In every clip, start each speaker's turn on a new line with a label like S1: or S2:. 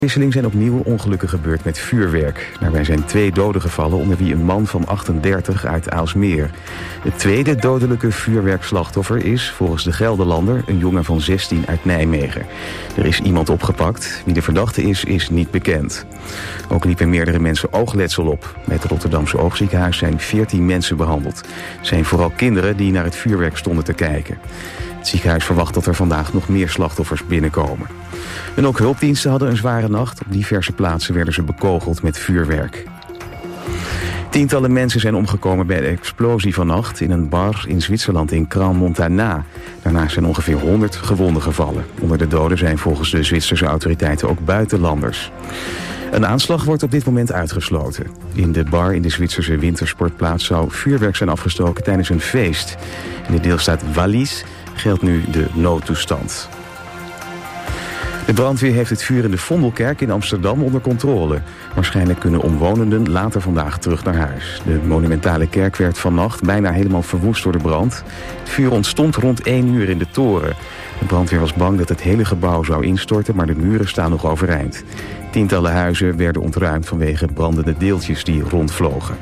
S1: Wisseling zijn opnieuw ongelukken gebeurd met vuurwerk. Daarbij zijn 2 doden gevallen, onder wie een man van 38 uit Aalsmeer. Het tweede dodelijke vuurwerkslachtoffer is, volgens de Gelderlander, een jongen van 16 uit Nijmegen. Er is iemand opgepakt. Wie de verdachte is niet bekend. Ook liepen meerdere mensen oogletsel op. Bij het Rotterdamse Oogziekenhuis zijn 14 mensen behandeld. Het zijn vooral kinderen die naar het vuurwerk stonden te kijken. Het ziekenhuis verwacht dat er vandaag nog meer slachtoffers binnenkomen. En ook hulpdiensten hadden een zware nacht. Op diverse plaatsen werden ze bekogeld met vuurwerk. Tientallen mensen zijn omgekomen bij de explosie vannacht in een bar in Zwitserland in Crans-Montana. Daarnaast zijn ongeveer 100 gewonden gevallen. Onder de doden zijn volgens de Zwitserse autoriteiten ook buitenlanders. Een aanslag wordt op dit moment uitgesloten. In de bar in de Zwitserse wintersportplaats zou vuurwerk zijn afgestoken tijdens een feest. In de deelstaat Wallis geldt nu de noodtoestand. De brandweer heeft het vuur in de Vondelkerk in Amsterdam onder controle. Waarschijnlijk kunnen omwonenden later vandaag terug naar huis. De monumentale kerk werd vannacht bijna helemaal verwoest door de brand. Het vuur ontstond rond 1 uur in de toren. De brandweer was bang dat het hele gebouw zou instorten, maar de muren staan nog overeind. Tientallen huizen werden ontruimd vanwege brandende deeltjes die rondvlogen.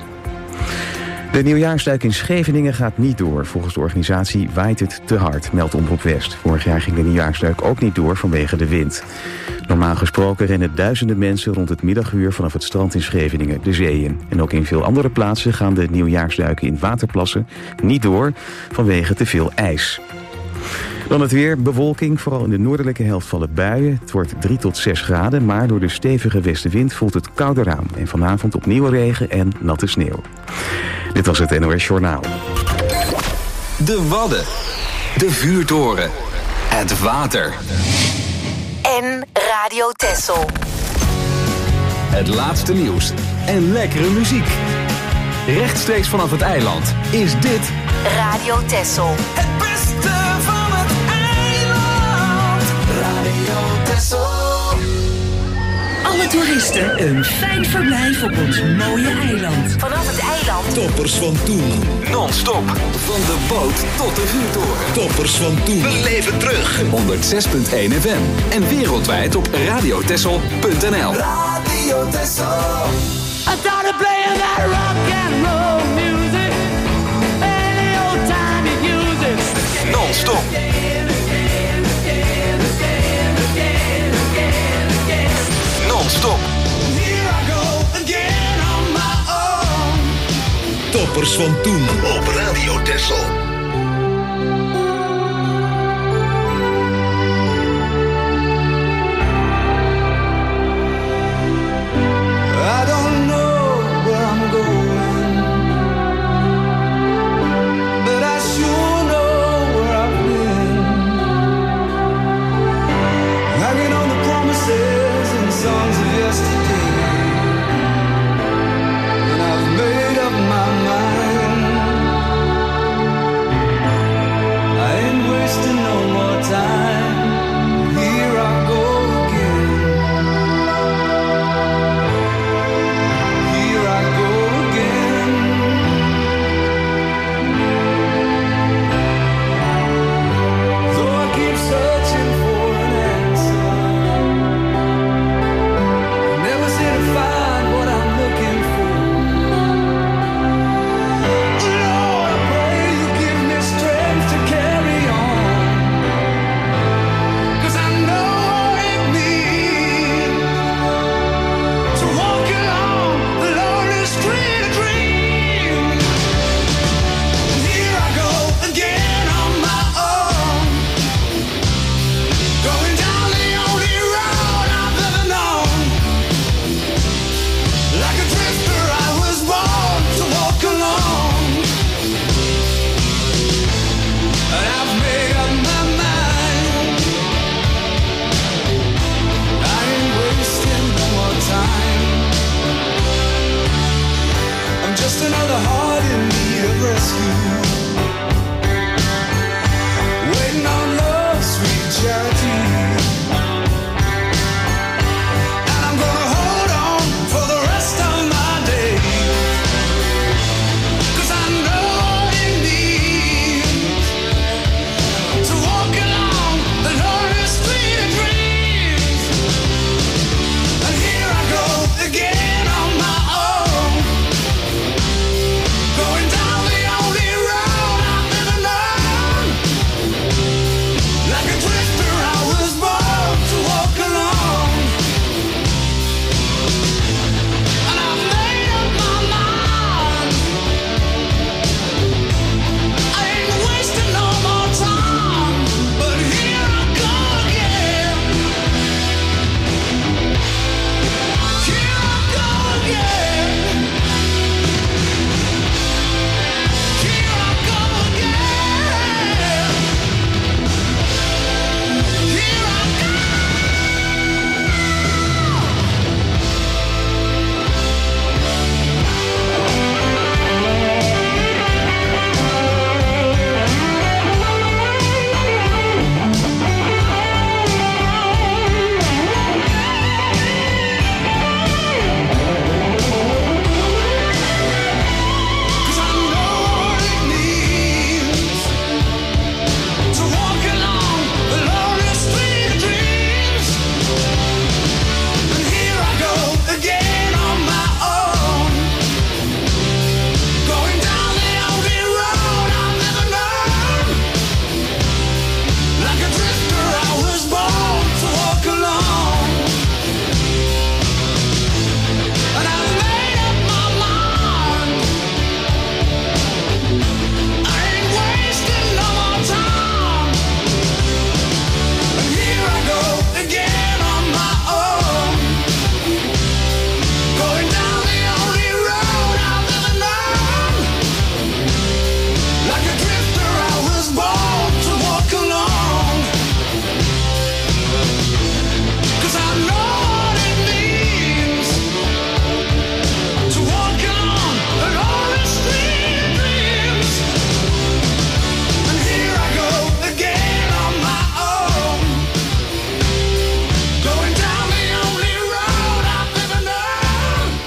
S1: De nieuwjaarsduik in Scheveningen gaat niet door. Volgens de organisatie waait het te hard, meldt Omroep West. Vorig jaar ging de nieuwjaarsduik ook niet door vanwege de wind. Normaal gesproken rennen duizenden mensen rond het middaguur vanaf het strand in Scheveningen de zee in. En ook in veel andere plaatsen gaan de nieuwjaarsduiken in waterplassen niet door vanwege te veel ijs. Dan het weer, bewolking, vooral in de noordelijke helft vallen buien. Het wordt 3 tot 6 graden, maar door de stevige westenwind voelt het kouder aan. En vanavond opnieuw regen en natte sneeuw. Dit was het NOS Journaal.
S2: De Wadden, de vuurtoren, het water.
S3: En Radio Texel.
S2: Het laatste nieuws en lekkere muziek. Rechtstreeks vanaf het eiland is dit
S3: Radio Texel.
S4: Het beste van het eiland. Radio Texel.
S5: Alle toeristen een fijn verblijf op ons mooie eiland.
S3: Vanaf het eiland.
S6: Toppers van toen.
S2: non-stop. Van de boot tot de vuurtoren.
S6: Toppers van toen. We leven terug.
S2: 106.1 FM. En wereldwijd op radiotessel.nl.
S4: Radio Texel. I started playing that rock and roll music. Any old time you use it.
S2: Non-stop. Non-stop.
S4: Here I go again on my own.
S6: Toppers van toen op Radio Texel.
S4: I don't know where I'm going, but I sure know where I've been. Hanging on the promises and songs of yesterday, and I've made up my mind.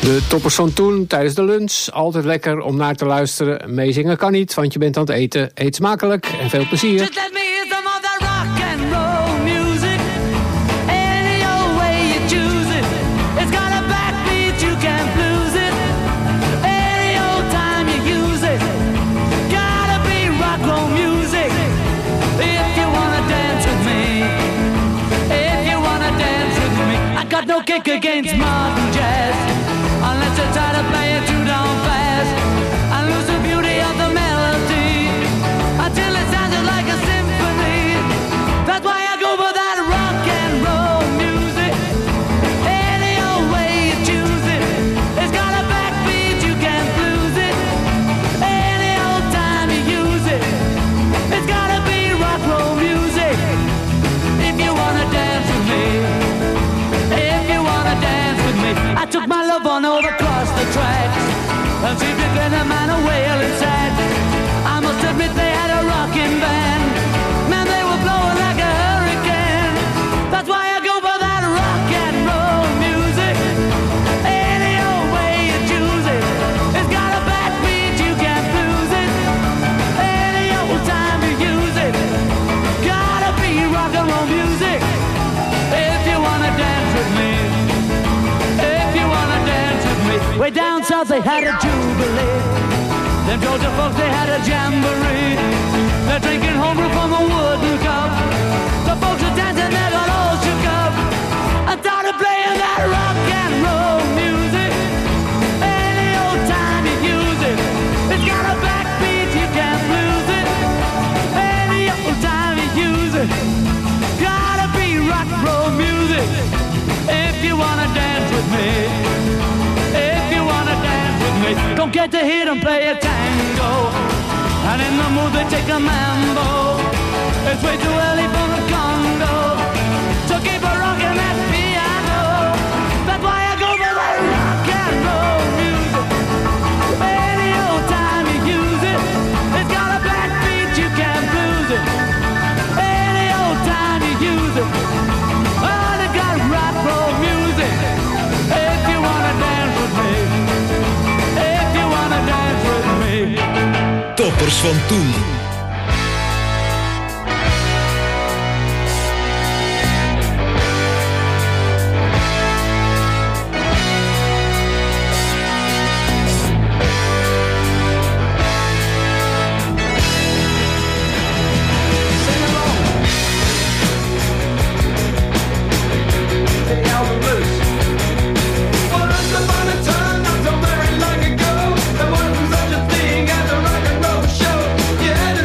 S7: De toppers van toen, tijdens de lunch. Altijd lekker om naar te luisteren. Meezingen kan niet, want je bent aan het eten. Eet smakelijk en veel plezier.
S4: Just let me hear some of that rock and roll music. Any old way you choose it. It's got a backbeat, you can't lose it. Any old time you use it. Gotta be rock roll music. If you wanna dance with me. If you wanna dance with me. I got no kick against modern jazz. Unless you try to play it too down fast and lose the beauty of the melody until it sounded like a symphony. That's why I go for that rock and roll music. Any old way you choose it. It's got a backbeat, you can't lose it. Any old time you use it. It's gotta be rock roll music. If you wanna dance with me. If you wanna dance with me. I took my love on over across the tracks and see if you get a man a wailing sad. I must admit they had a rocking band. Man, they were blowing like a hurricane. That's why I go for that rock and roll music. Any old way you choose it. It's got a backbeat, you can't lose it. Any old time you use it. Gotta be rock and roll music. If you wanna dance with me. Way down south they had a jubilee. Them Georgia folks they had a jamboree. They're drinking homebrew from a wooden cup. The folks are dancing, they got all shook up. I started playing that rock and roll music. Any old time you use it. It's got a backbeat, you can't lose it. Any old time you use it. Gotta be rock and roll music. If you wanna dance with me. Don't get to hear them play a tango, and in the mood they take a mambo. It's way too early for the Congo, so keep a rockin' that piano. That's why I go for that rock and roll music. Any old time you use it. It's got a backbeat, you can't lose it. Any old time you use it. Oh, they got rock roll music. If you wanna dance with me.
S6: Toppers van toen.
S4: Yeah.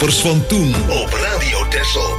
S6: Toppers van toen op Radio Texel.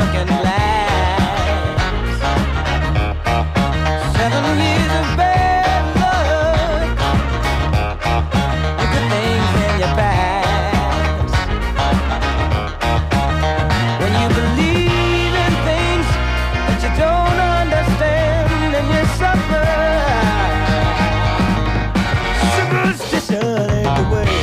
S4: broken glass. 7 years of bad luck, and good things in your past. When you believe in things that you don't understand, and you suffer. Superstition ain't the way.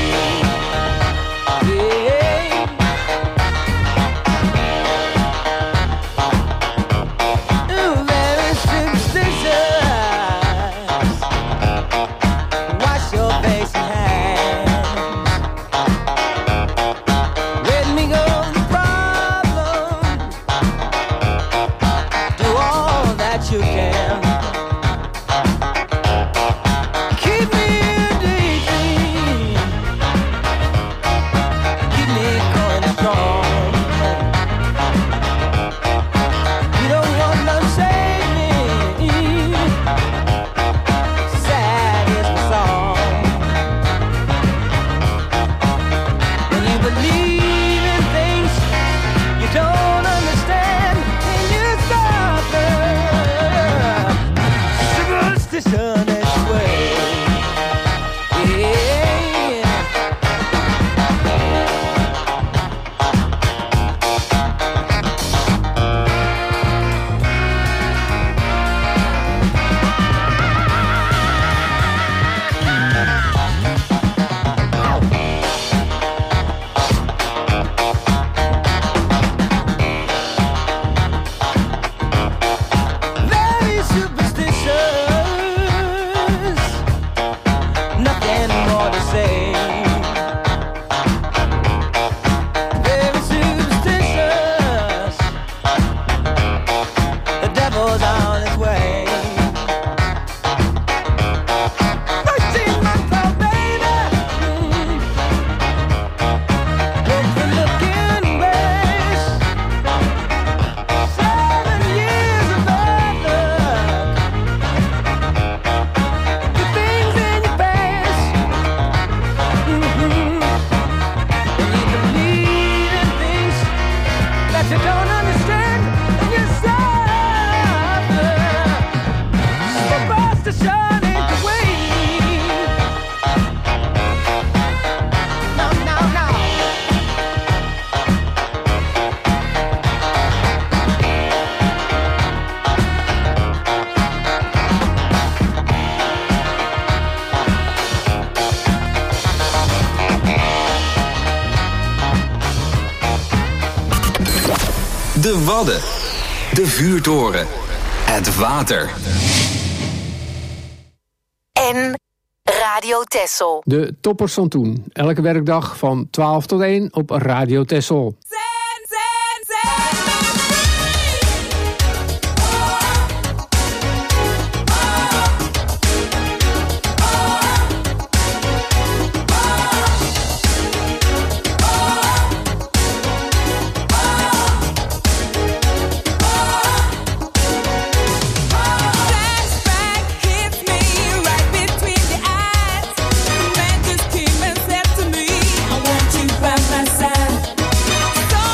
S2: De Wadden, de vuurtoren, het water.
S3: En Radio Texel.
S7: De toppers van toen. Elke werkdag van 12 tot 1 op Radio Texel.
S8: Just came and said to me, I want you by my side.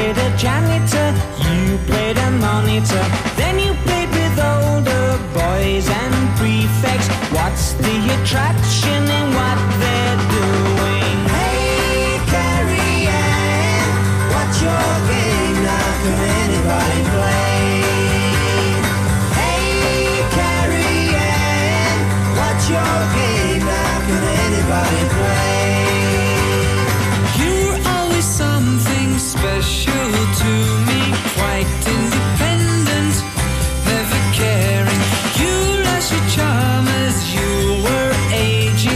S8: played a janitor, you played a monitor, then you played with older boys and prefects. What's the attraction in what they're doing? Hey, Carrie Ann, what's your game now? Can anybody play? Hey, Carrie Ann, what's your game now? Can anybody play? You're always something special to me, quite independent, never caring. You lost your charm as you were aging.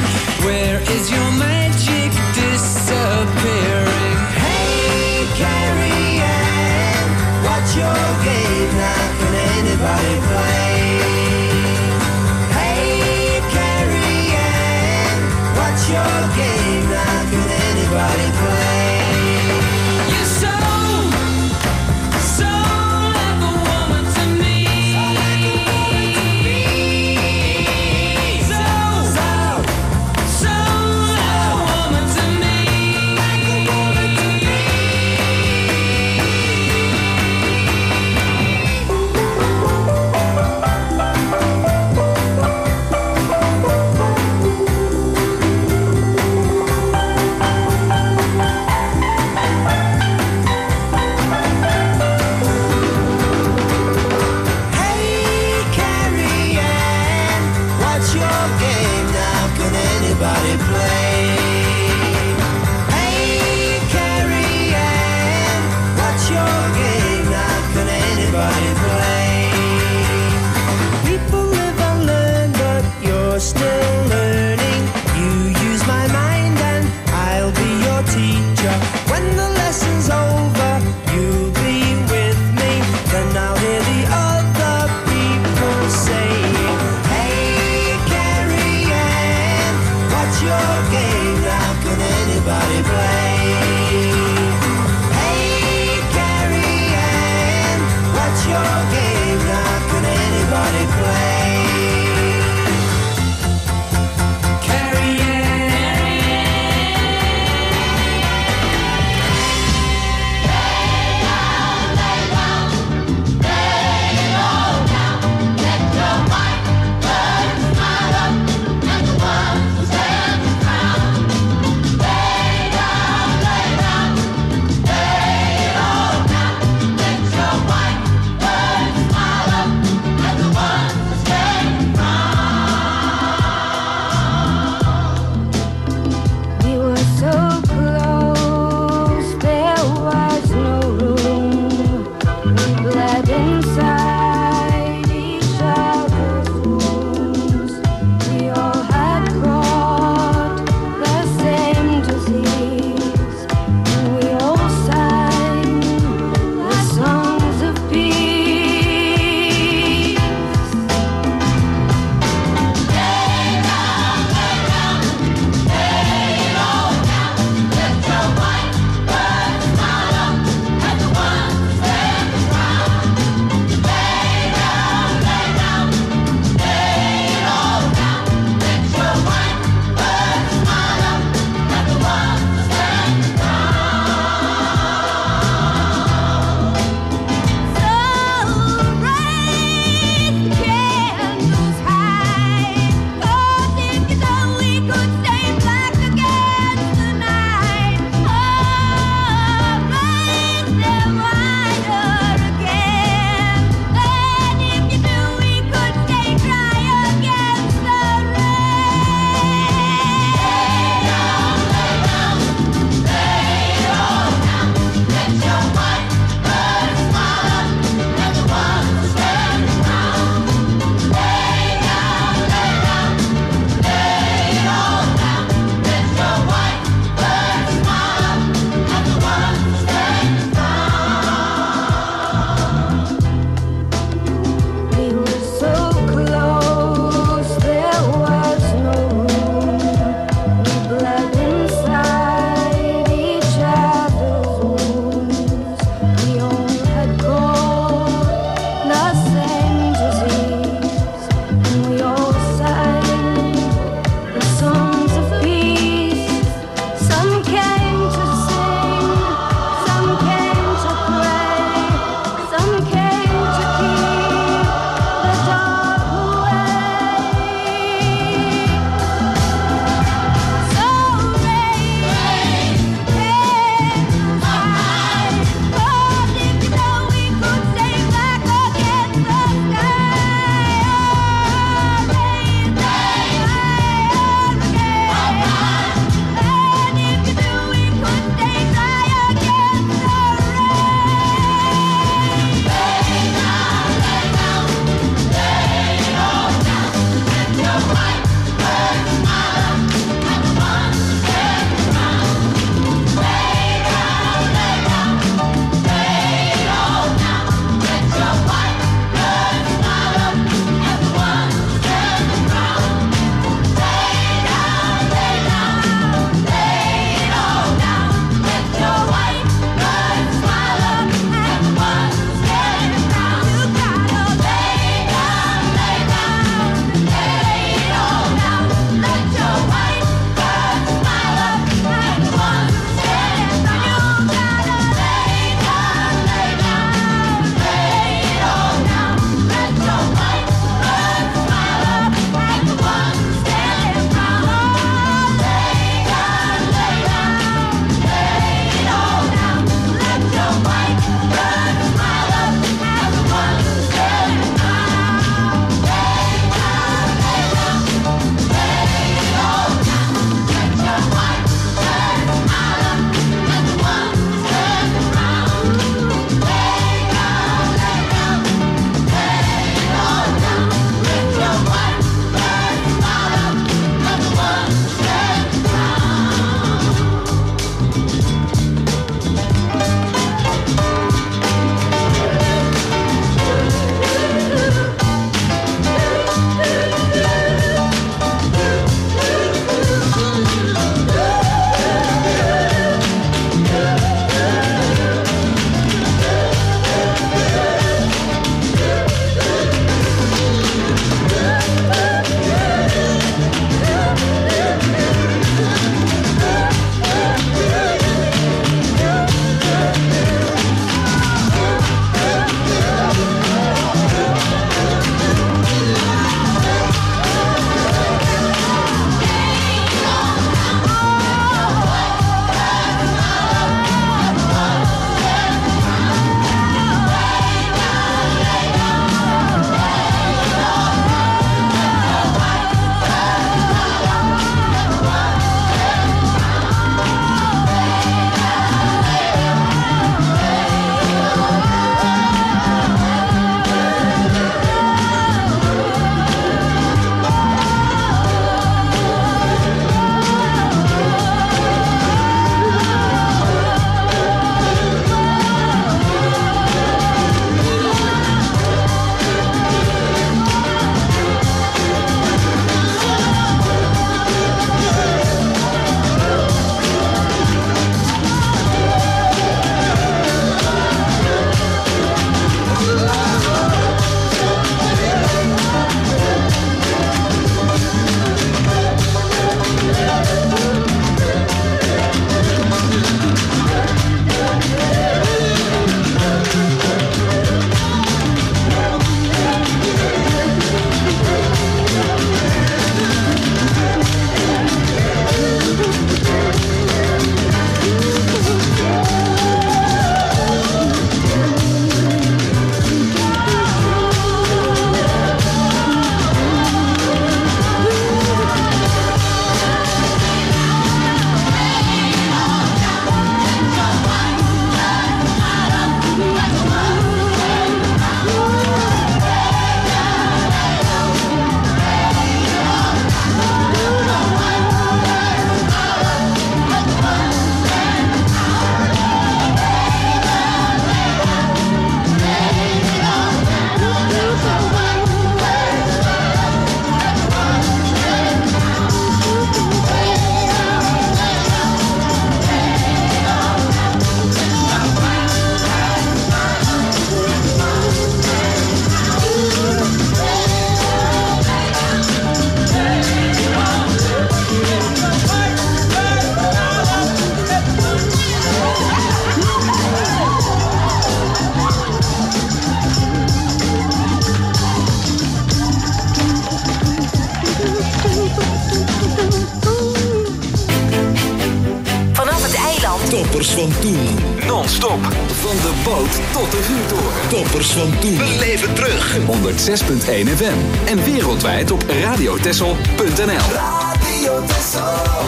S6: Toppers van toen.
S2: Non-stop. Van de boot tot de vuurtoren.
S6: Toppers van toen. Beleef het terug.
S2: 106.1 FM. En wereldwijd op radiotessel.nl.
S6: Radio Texel.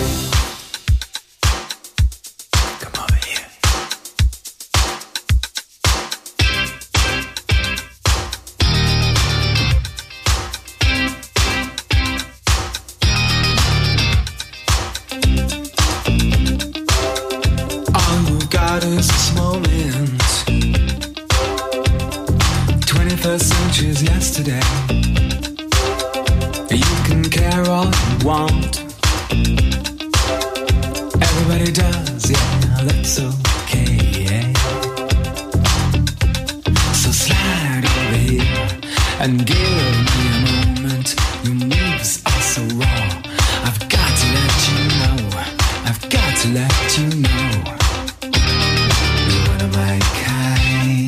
S9: Is this moment 21st century's yesterday. You can care all you want. Everybody does, yeah, that's okay. So slide over here and give me a moment. Your moves are so raw. I've got to let you know. I've got to let you know. My kind.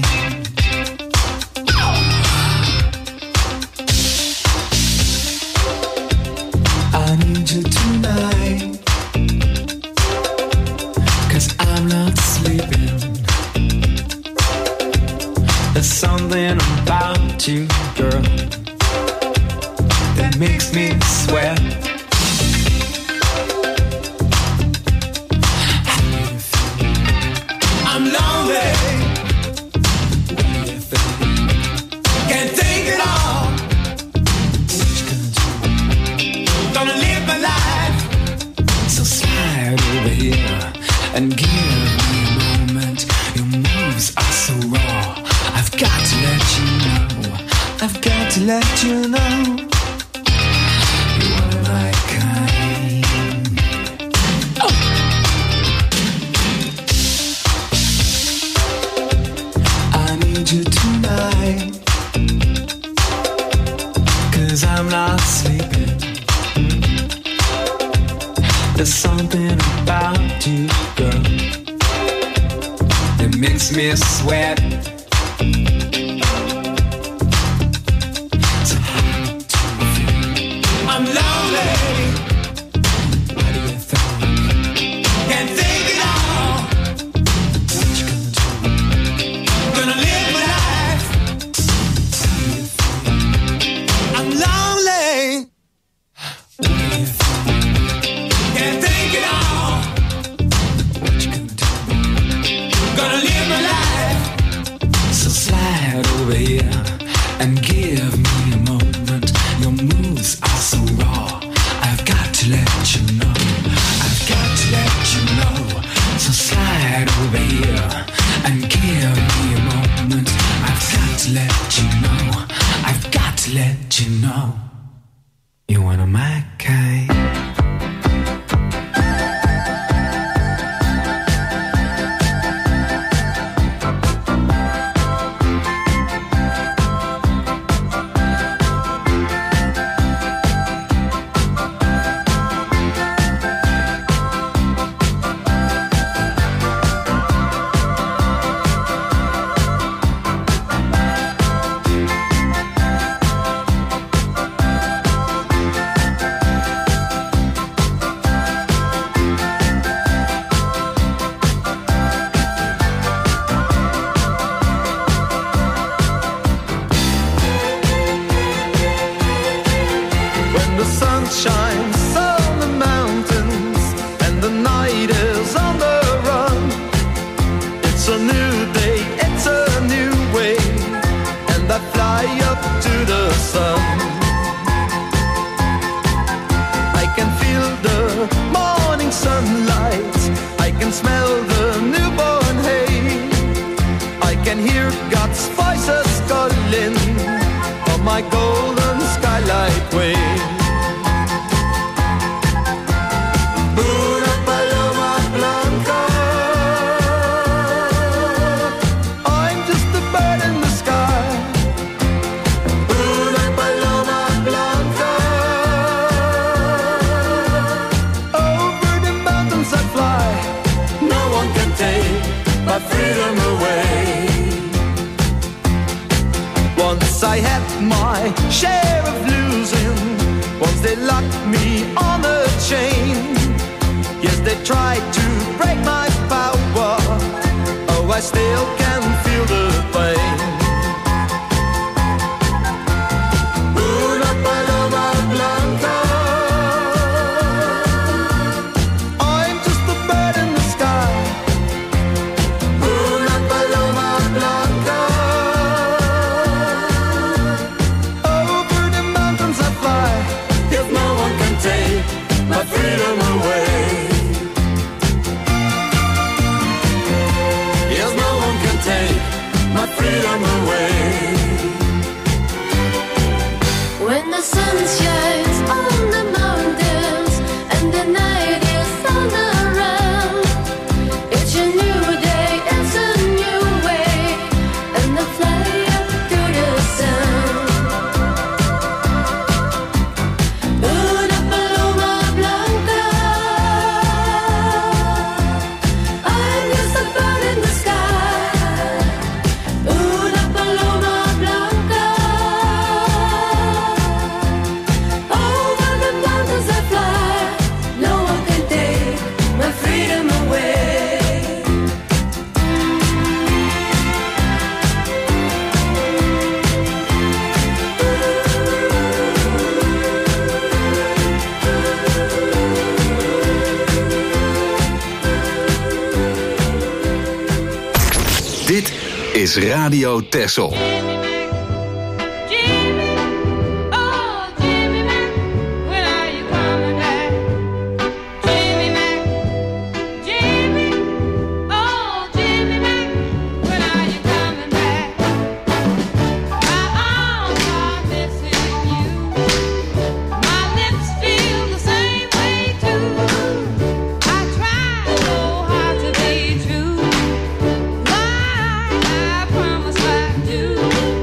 S9: I need you tonight, 'cause I'm not sleeping. There's something about you, girl, that makes me sweat. I'm lonely. What do you think? Can't think it all. What you gonna do? Gonna live my life. So slide over here and give me a moment. Your moves are so raw. I've got to let you know. I've got to let you know. You are my kind. Oh. You tonight, 'cause I'm not sleeping. There's something about you, girl, that makes me sweat. So how do you feel? I'm lonely. What do you think? Can't think it all. What you gonna do? Gonna live. And give me a moment. Your moves are so raw. I've got to let you know. I've got to let you know. So slide over here and give me a moment. I've got to let you know. I've got to let you know. You're one of my kind.
S10: I had my share of losing. Once they locked me on a chain. Yes, they tried to break my power. I still can feel the pain. Una paloma blanca, I'm just a bird in the sky. Una paloma blanca, over the mountains I fly. If no one can take my freedom away. Yes, no one can take my freedom away.
S11: When the sun shines on the mountains and the night is all around, it's a new day, it's a new way, and the fly up to the sound. Una paloma blanca, I'm just a bird in the sky. Una paloma blanca, over the mountains I fly. No one can take my freedom away.
S2: Dit is Radio Texel.
S11: I promise I do.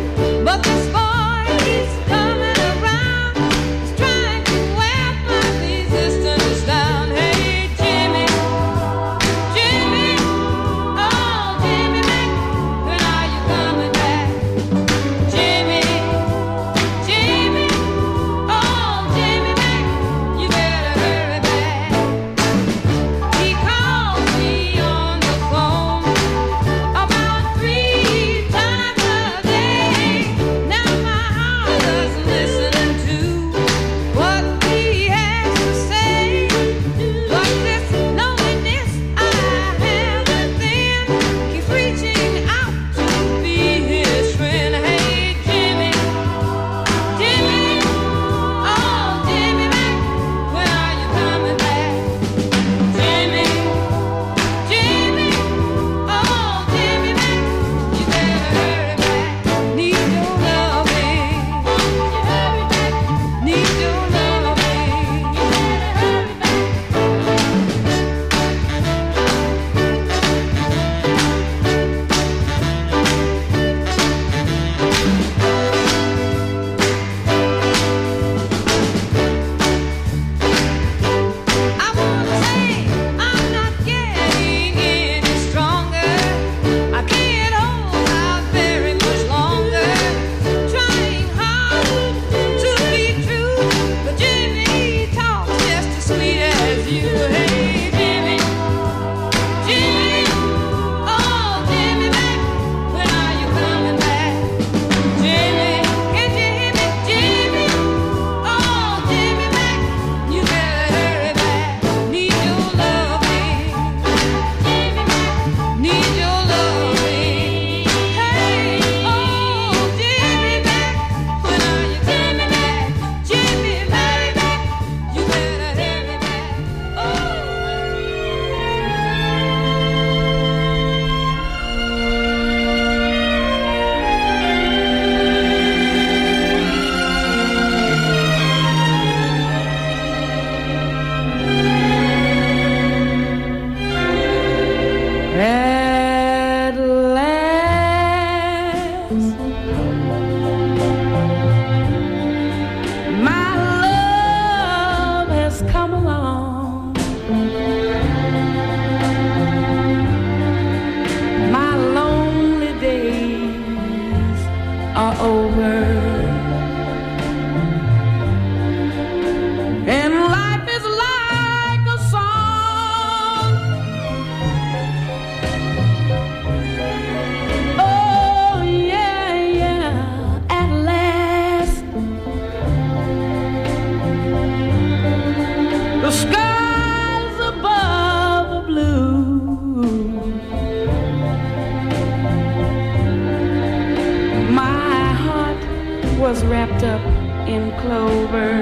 S12: was wrapped up in clover.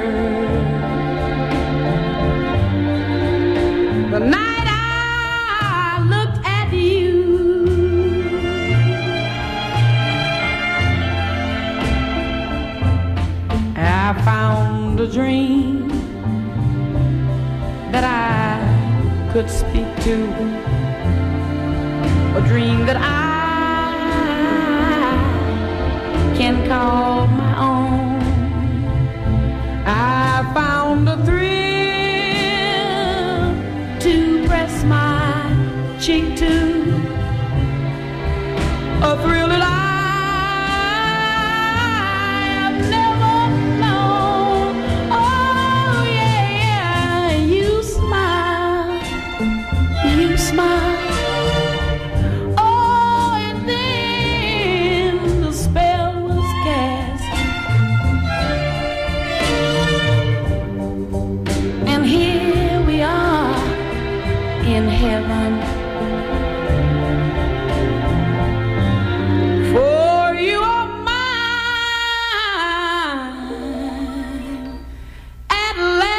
S12: The night I looked at you, I found a dream that I could speak to, a dream that I can call my own. I found a thrill to press my cheek to, a thrill that I have never known. Oh yeah, you smile, you smile. In heaven, for you are mine at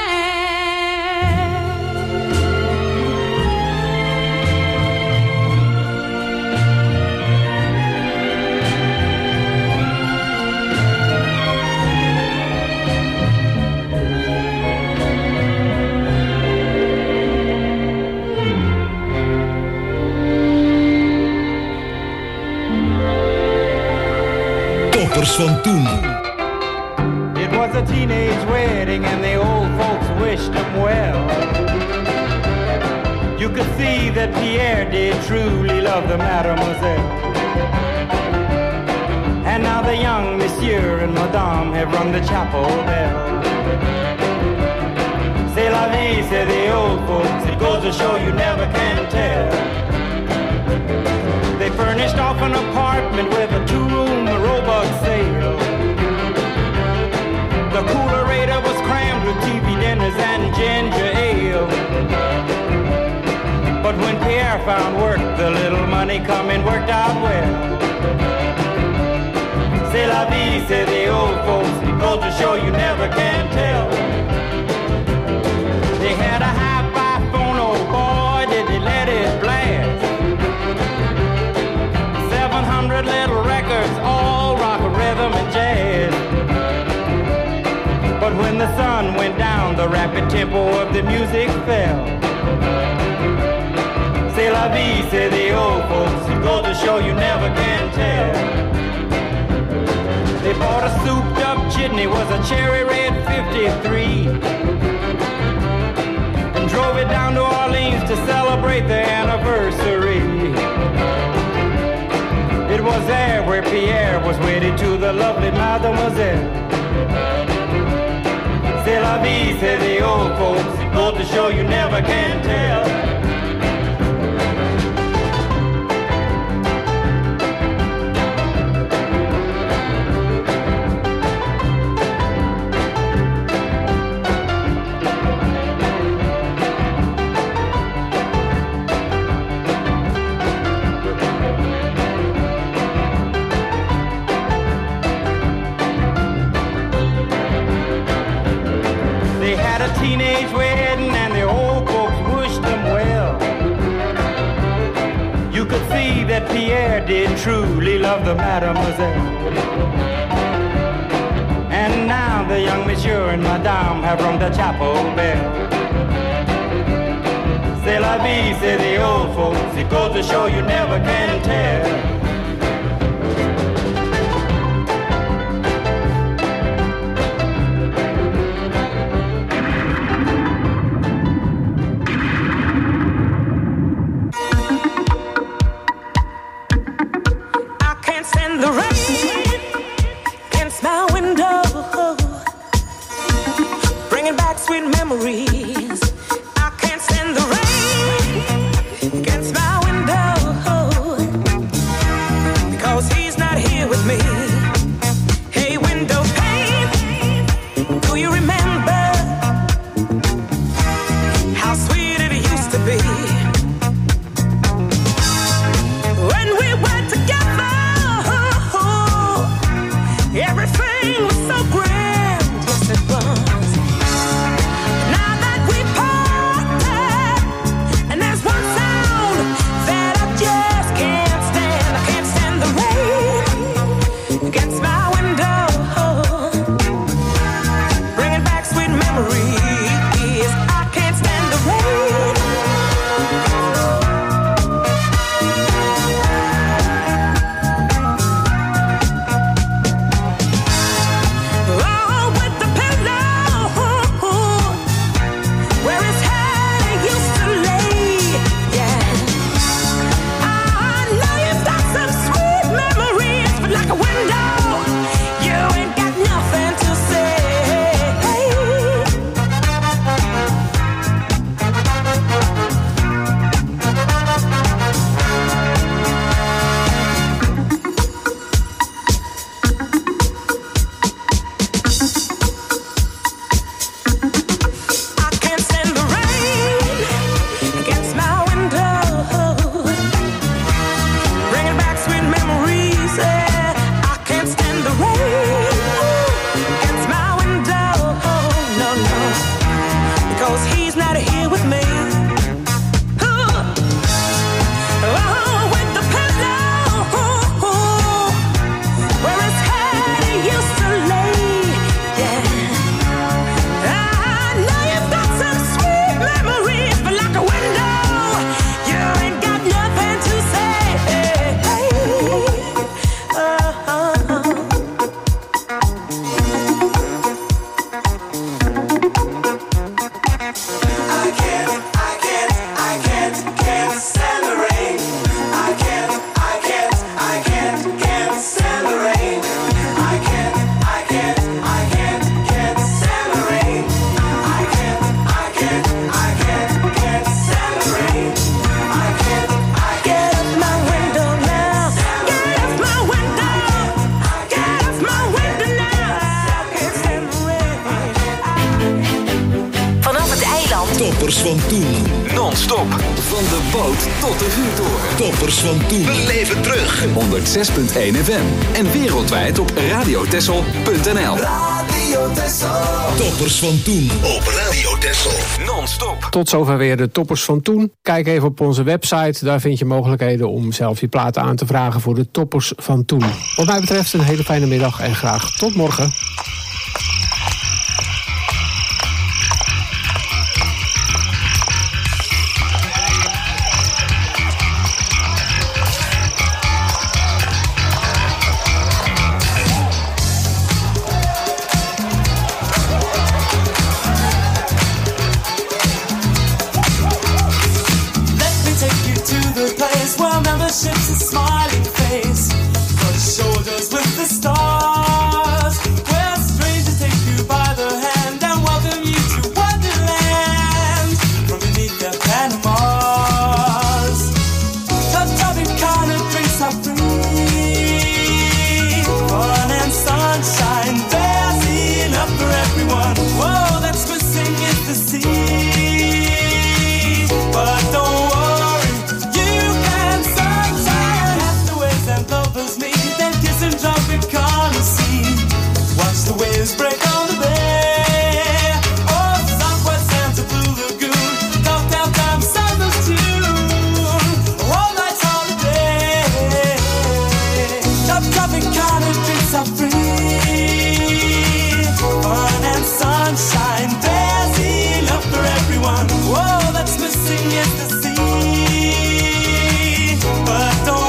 S6: Van toen.
S13: It was a teenage wedding and the old folks wished them well. You could see that Pierre did truly love the mademoiselle. And now the young monsieur and madame have rung the chapel bell. C'est la vie, say the old folks, it goes to show you never can tell. They furnished off an apartment with a two-room robot sale. The coolerator was crammed with TV dinners and ginger ale. But when Pierre found work, the little money coming worked out well. C'est la vie, say the old folks, it goes to show you never can tell. They had a hi-fi phone, oh boy, did they let it blast. 700 little records, all rock, rhythm, and jazz. But when the sun went down, the rapid tempo of the music fell. C'est la vie, say the old folks, it goes to show you never can tell. They bought a souped-up jitney, was a cherry red 53, and drove it down to Orleans to celebrate their anniversary. It was there where Pierre was wedded to the lovely mademoiselle. C'est la vie, say the old folks, it goes to show you never can tell. Teenage wedding and the old folks wished them well. You could see that Pierre did truly love the mademoiselle. And now the young monsieur and madame have rung the chapel bell. C'est la vie, say the old folks, it goes to show you never can tell.
S14: Memories. I can't stand the rain against my window.
S6: van toen.
S2: Non-stop. Van de boot tot de vuurtoren.
S6: Toppers van toen. Beleef het terug.
S2: 106.1 FM. En wereldwijd op radiotessel.nl.
S6: Radio Texel. Toppers van toen op Radio Texel.
S2: Non-stop.
S7: Tot zover weer de toppers van toen. Kijk even op onze website. Daar vind je mogelijkheden om zelf je platen aan te vragen voor de toppers van toen. Wat mij betreft een hele fijne middag en graag tot morgen.
S14: Ships a smiling face, but shoulders with the stars, where strangers take you by the hand and welcome you to Wonderland from beneath their Panamas. The Tropicana drinks are free, fun and sunshine, there's enough for everyone. Whoa, that's missing is the sea, but don't worry. Lovers meet, then kiss and drop it color scene. Watch the waves break on the bay. Oh, Southwest Santa Blue Lagoon, Downtown Time, Summer's tune. All night's holiday. Top Tropicana drinks are free. Fun and sunshine, there's enough for everyone. Whoa, that's missing is the sea. But don't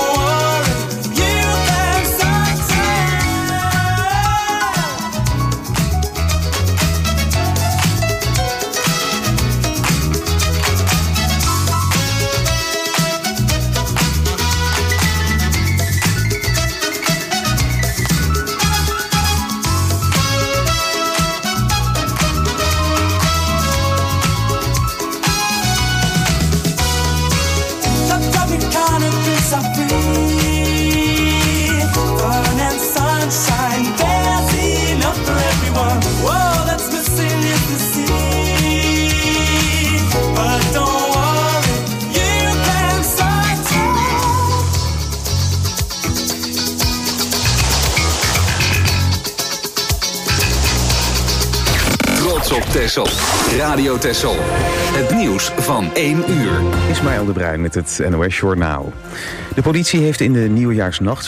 S2: op Texel. Radio Texel. Het nieuws van 1 uur.
S1: Ismaël de Bruin met het NOS Journaal. De politie heeft in de nieuwjaarsnacht